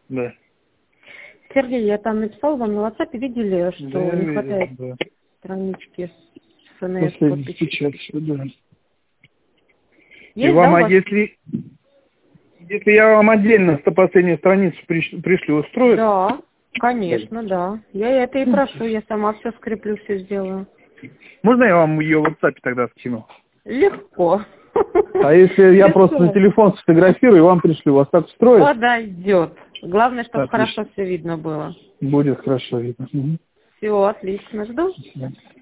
Да. Сергей, я там написал вам на WhatsApp, видели, что Да, не видел, хватает да. странички с ФНС Последний подписи. печать, все, да. И Есть, вам, да, у а вас? если я вам отдельно последнюю страницу пришлю, устроит? Да, конечно, да. Я это и прошу, я сама все скреплю, все сделаю. Можно я вам ее в WhatsApp тогда скину? Легко. А если я просто на Легко. телефон сфотографирую и вам пришлю, вас так устроит? Подойдет. Главное, чтобы Отлично. хорошо все видно было. Будет хорошо видно. Угу. Все, отлично, жду. До свидания.